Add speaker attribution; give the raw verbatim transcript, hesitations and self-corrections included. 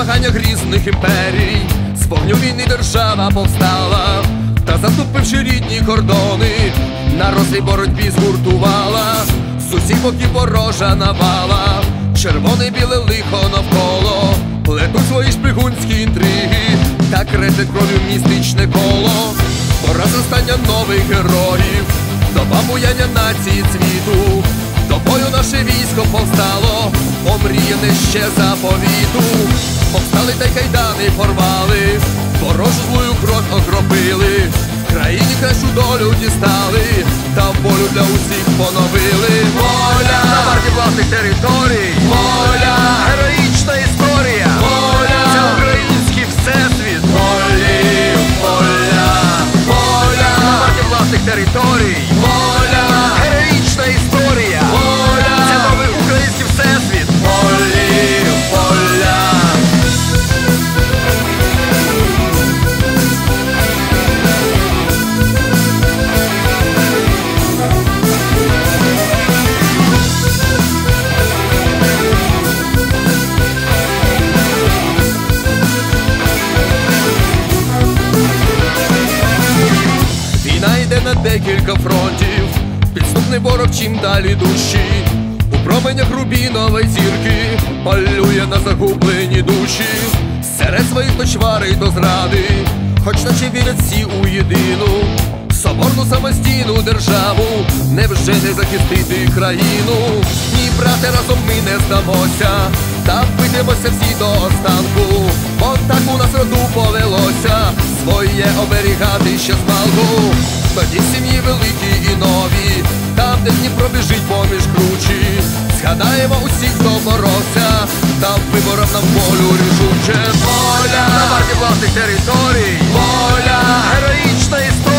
Speaker 1: ваганнях різних імперій, з вогню війни держава повстала, та заступивши рідні кордони, на рослій боротьбі згуртувала, з усіх боків ворожа навала, червоне біле лихо навколо, плетуть свої шпигунські інтриги, та креслять кров'ю містичне коло. Пора зростання нових героїв, доба буяння нації цвіту, до бою наше військо повстало, омріяне ще заповіту. Повстали та й кайдани порвали, ворожу злую кров окропили, країні кращу долю дістали, та волю для усіх поновили. Воля на варті власних територій, воля, героїчна історія, воля, це український всесвіт. Волі, воля, воля на варті власних територій, воля, героїчна історія, воля, це новий український всесвіт. Волі, воля. Війна йде на декілька фронтів, підступний ворог чим далі дужчий, у променях рубінової зірки полює на загублені душі. Серед своїх то чвари й то зради, хоч наче вірять всі у єдину соборну самостійну державу, невже не захистити країну? Ні, брате, разом ми не здамося, та битимося всі до останку, бо так у нас роду повелося, своє оберігати ще змалку. Тоді сім'ї великі і нові, там, де Дніпро біжить поміж кручі, згадаємо усіх, хто боровся, та виборов нам волю рішуче. Воля на варті власних територій, воля, героїчна історія.